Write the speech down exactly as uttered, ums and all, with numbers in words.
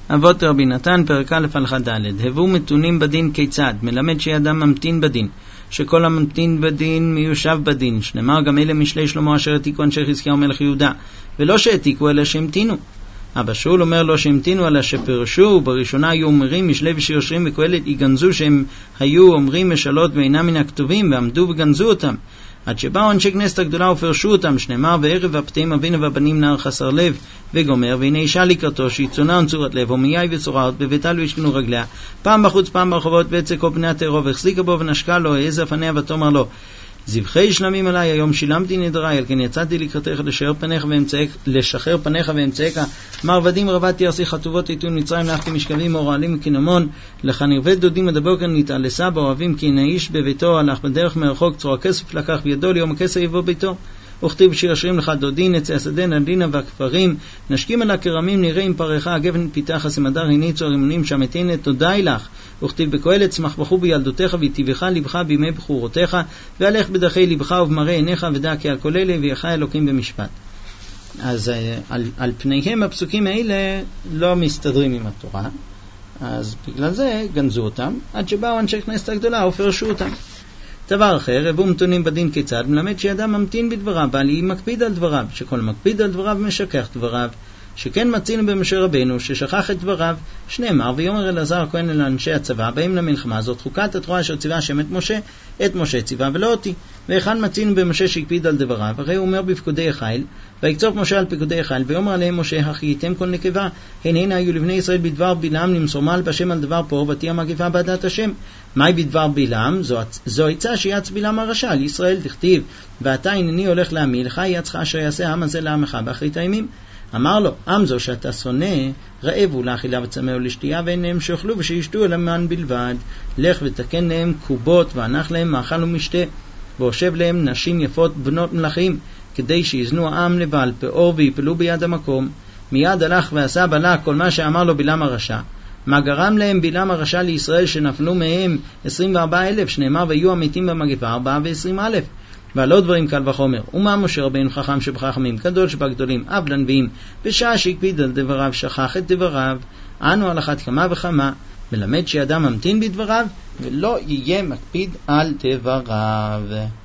אבות רבי נתן, פרק א' הלכה ד'. הבו מתונים בדין כיצד? מלמד שידם ממתין בדין, שכל הממתין בדין מיושב בדין, שנאמר גם אלה משלי שלמה אשר העתיקו אנשי חזקיהו מלך יהודה, ולא שהעתיקו אלא שהמתינו. אבא שאול אומר לא שהמתינו אלא שפרשו, בראשונה היו אומרים משלי ושיר שירים וקהלת יגנזו שהם היו אומרים משלות ואינם מן הכתובים, ועמדו וגנזו אותם עד שבאו אנשי כנסת הגדולה ופרשו אותם, שנאמר וערב הפתאים אבינו והבנים נער חסר לב וגומר, והנה אישה לקראתו שהיא צונה ונצורת לב ומייי וצורעת בביתה לא ישכנו רגליה, פעם בחוץ פעם ברחובות ויצקו פני התערוב, החזיקה בו ונשקה לו, העזה פניה ותאמר לו זבחי שלמים עליי, היום שילמתי נדריי, על כן יצאתי לקראתך לשחרר פניך ואמצעיך, לשחרר פניך ואמצעיך, מרבדים רבתי ארסי חטובות עיתון מצרים, להכתי משכבים אוהלים וכינמון, לך נרווה דודים עד הבוקר נתעלסה באוהבים, כי הנה איש בביתו הלך בדרך מרחוק, צרור הכסף לקח בידו, ליום הכסף יבוא ביתו. וכתיב שיר השירים לך דודי נצא השדה נדינה והכפרים, נשקים על הכרמים נראה עם פריך, הגבן פיתח הסמדר הניצו הרימונים שמתין תודאי לך. וכתיב בקהלת שמח בחו בילדותיך ויטיבך לבך בימי בחורותיך, והלך בדרכי לבך ובמראה עיניך ודע כי על כל אלה ויחי אלוקים במשפט. אז על, על פניהם הפסוקים האלה לא מסתדרים עם התורה, אז בגלל זה גנזו אותם עד שבאו אנשי כנסת הגדולה ופרשו אותם. דבר אחר, הבו מתונים בדין כיצד? מלמד שידם ממתין בדבריו, אבל היא מקפיד על דבריו, שכל מקפיד על דבריו משכח דבריו, שכן מצינו במשה רבנו ששכח את דבריו, שנאמר ויאמר אלעזר הכהן אל אנשי הצבא באים למלחמה, זאת חוקת התורה אשר ציווה השם את משה, את משה ציווה ולא אותי. ואחד מצינו במשה שהקפיד על דבריו, הרי הוא אומר בפקודי החיל, ויקצוף משה על פקודי החיל, ויאמר עליהם משה החייתם כל נקבה, הן הנה היו לבני ישראל בדבר בלעם למסור מעל בשם על דבר פור ותהיה מגפה בעדת השם. מהי בדבר בלעם? זו, זו עצה שיעץ בלעם הרשע על ישראל, תכתיב ואתה הנני הולך להמי לך יעצך אשר יעשה העם הזה לעמך באחרית הימים. אמר לו, עם זו שאתה שונא, רעב הוא לאכילה וצמא ולשתייה, ואין להם שאוכלו ושישתו אלא מן בלבד. לך ותקן להם קובות, וענך להם מאכל ומשתה, והושב להם נשים יפות בנות מלכים, כדי שיזנו העם לבעל פאור ויפלו ביד המקום. מיד הלך ועשה בלק כל מה שאמר לו בלעם הרשע. מה גרם להם בלעם הרשע לישראל שנפלו מהם עשרים וארבעה אלף, שנאמר ויהיו המתים במגפה ארבעה ועשרים אלף. ועל עוד דברים קל וחומר, ומה משה רבינו חכם שבחכמים, גדול שבגדולים, אב לנביאים, בשעה שהקפיד על דבריו שכח את דבריו. אנו על אחת כמה וכמה מלמד שידם ממתין בדבריו ולא יהיה מקפיד על דבריו.